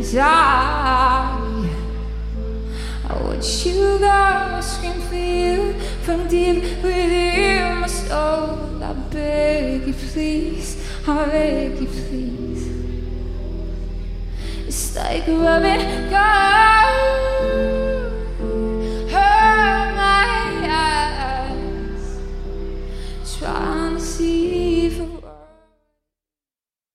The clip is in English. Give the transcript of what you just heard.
I watch you go, scream for you from deep within my soul. I beg you please, I beg you please. It's like rubbing God